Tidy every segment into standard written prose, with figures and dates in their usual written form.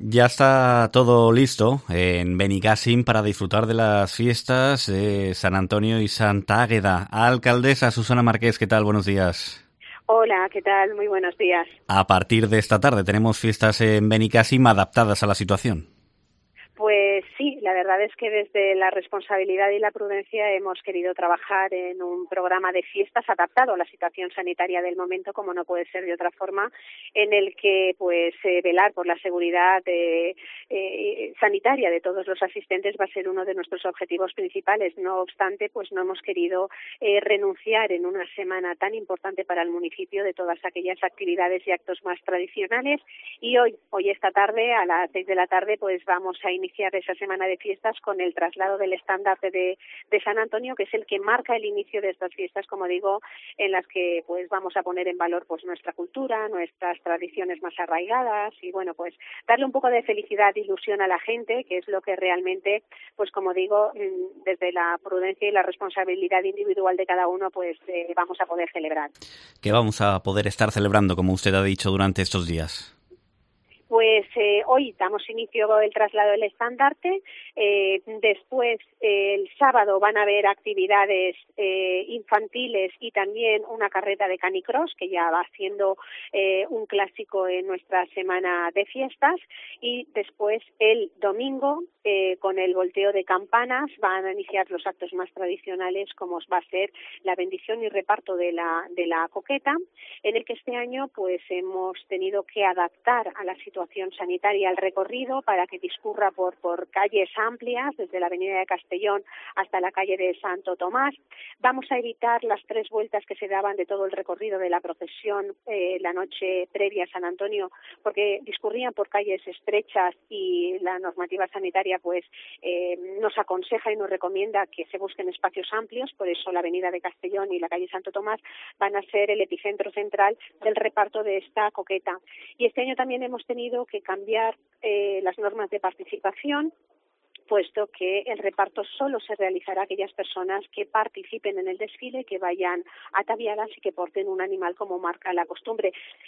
Ya está todo listo en Benicàssim para disfrutar de las fiestas de San Antonio y Santa Águeda. Alcaldesa Susana Marqués, ¿qué tal? Buenos días. Hola, ¿qué tal? Muy buenos días. A partir de esta tarde tenemos fiestas en Benicàssim adaptadas a la situación. Pues sí, la verdad es que desde la responsabilidad y la prudencia hemos querido trabajar en un programa de fiestas adaptado a la situación sanitaria del momento, como no puede ser de otra forma, en el que pues velar por la seguridad sanitaria de todos los asistentes va a ser uno de nuestros objetivos principales. No obstante, pues no hemos querido renunciar en una semana tan importante para el municipio de todas aquellas actividades y actos más tradicionales. Y hoy esta tarde, a las 6 de la tarde, pues vamos a iniciar esa semana de fiestas con el traslado del estandarte de San Antonio, que es el que marca el inicio de estas fiestas, como digo, en las que pues vamos a poner en valor pues nuestra cultura, nuestras tradiciones más arraigadas y bueno, pues darle un poco de felicidad e ilusión a la gente, que es lo que realmente, pues como digo, desde la prudencia y la responsabilidad individual de cada uno, pues vamos a poder celebrar. ¿Qué vamos a poder estar celebrando, como usted ha dicho, durante estos días? Pues hoy damos inicio el traslado del estandarte, después el sábado van a haber actividades infantiles y también una carreta de canicross, que ya va siendo un clásico en nuestra semana de fiestas, y después el domingo con el volteo de campanas van a iniciar los actos más tradicionales, como va a ser la bendición y reparto de la coqueta, en el que este año pues hemos tenido que adaptar a la situación sanitaria el recorrido para que discurra por calles amplias, desde la avenida de Castellón hasta la calle de Santo Tomás. Vamos a evitar las 3 vueltas que se daban de todo el recorrido de la procesión la noche previa a San Antonio, porque discurrían por calles estrechas y la normativa sanitaria pues nos aconseja y nos recomienda que se busquen espacios amplios. Por eso la avenida de Castellón y la calle Santo Tomás van a ser el epicentro central del reparto de esta coqueta. Y este año también hemos tenido que cambiar las normas de participación, puesto que el reparto solo se realizará a aquellas personas que participen en el desfile, que vayan ataviadas y que porten un animal como marca la costumbre.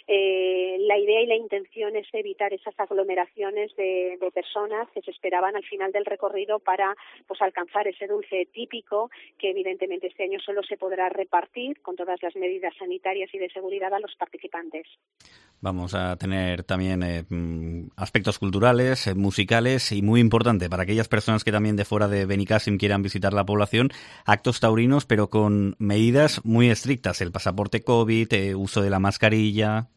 La idea y la intención es evitar esas aglomeraciones de personas que se esperaban al final del recorrido para pues alcanzar ese dulce típico que evidentemente este año solo se podrá repartir con todas las medidas sanitarias y de seguridad a los participantes. Vamos a tener también aspectos culturales, musicales y muy importante para aquellas personas que también de fuera de Benicàssim quieran visitar la población, actos taurinos pero con medidas muy estrictas, el pasaporte COVID, uso de la mascarilla.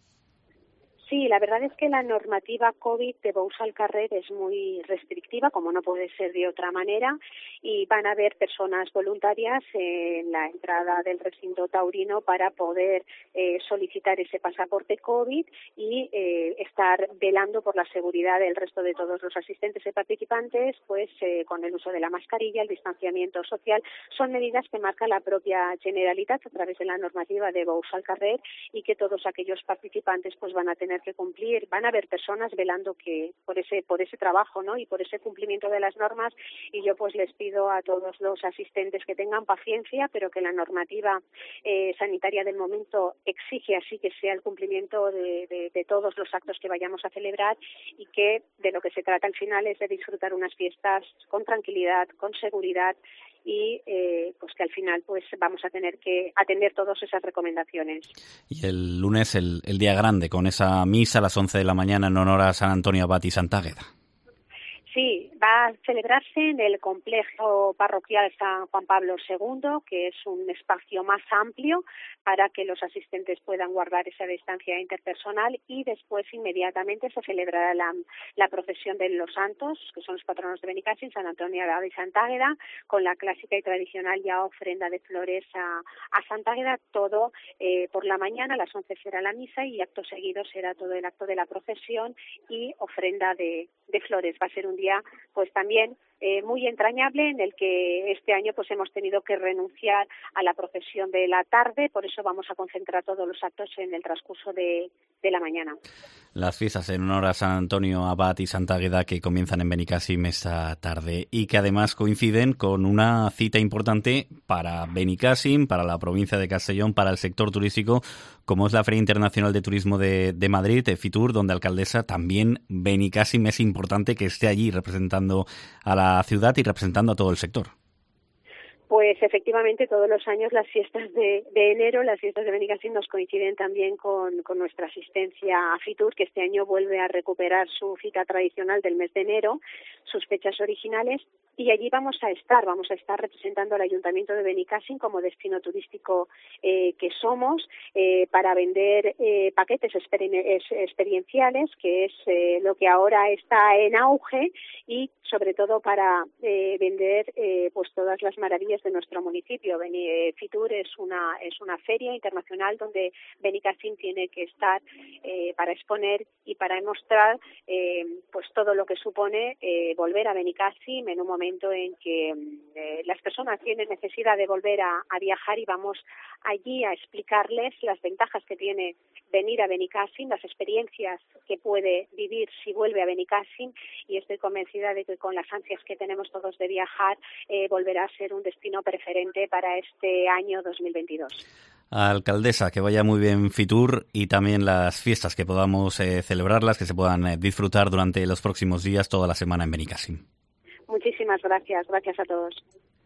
Sí, la verdad es que la normativa COVID de Bous al Carrer es muy restrictiva, como no puede ser de otra manera, y van a haber personas voluntarias en la entrada del recinto taurino para poder solicitar ese pasaporte COVID y estar velando por la seguridad del resto de todos los asistentes y participantes, pues con el uso de la mascarilla, el distanciamiento social. Son medidas que marca la propia Generalitat a través de la normativa de Bous al Carrer y que todos aquellos participantes pues van a tener que cumplir. Van a haber personas velando que por ese trabajo, ¿no? Y por ese cumplimiento de las normas, y yo pues les pido a todos los asistentes que tengan paciencia, pero que la normativa sanitaria del momento exige así que sea el cumplimiento de todos los actos que vayamos a celebrar, y que de lo que se trata al final es de disfrutar unas fiestas con tranquilidad, con seguridad, y pues que al final pues vamos a tener que atender todas esas recomendaciones. Y el lunes el día grande, con esa misa a las 11 de la mañana en honor a San Antonio Abad y Santa Águeda. Sí, va a celebrarse en el complejo parroquial San Juan Pablo II, que es un espacio más amplio para que los asistentes puedan guardar esa distancia interpersonal, y después inmediatamente se celebrará la procesión de los santos, que son los patronos de Benicàssim, San Antonio Abad y Santa Águeda, con la clásica y tradicional ya ofrenda de flores a Santa Águeda. Todo por la mañana, a las 11 será la misa y acto seguido será todo el acto de la procesión y ofrenda de de flores. Va a ser un día pues también muy entrañable, en el que este año pues hemos tenido que renunciar a la procesión de la tarde, por eso vamos a concentrar todos los actos en el transcurso de la mañana. Las fiestas en honor a San Antonio Abad y Santa Águeda, que comienzan en Benicàssim esta tarde y que además coinciden con una cita importante para Benicàssim, para la provincia de Castellón, para el sector turístico, como es la Feria Internacional de Turismo de Madrid, Fitur, donde, alcaldesa, también Benicàssim es importante que esté allí representando a la ciudad y representando a todo el sector. Pues efectivamente todos los años las fiestas de enero, las fiestas de Benicàssim nos coinciden también con nuestra asistencia a Fitur, que este año vuelve a recuperar su cita tradicional del mes de enero, sus fechas originales, y allí vamos a estar representando al Ayuntamiento de Benicàssim como destino turístico que somos, para vender paquetes experienciales, que es lo que ahora está en auge, y sobre todo para vender pues todas las maravillas de nuestro municipio. Fitur es una feria internacional donde Benicàssim tiene que estar para exponer y para demostrar pues todo lo que supone volver a Benicàssim en un momento en que las personas tienen necesidad de volver a viajar, y vamos allí a explicarles las ventajas que tiene venir a Benicàssim, las experiencias que puede vivir si vuelve a Benicàssim, y estoy convencida de que con las ansias que tenemos todos de viajar, volverá a ser un destino preferente para este año 2022. Alcaldesa, que vaya muy bien Fitur y también las fiestas, que podamos celebrarlas, que se puedan disfrutar durante los próximos días, toda la semana en Benicàssim. Muchísimas gracias a todos.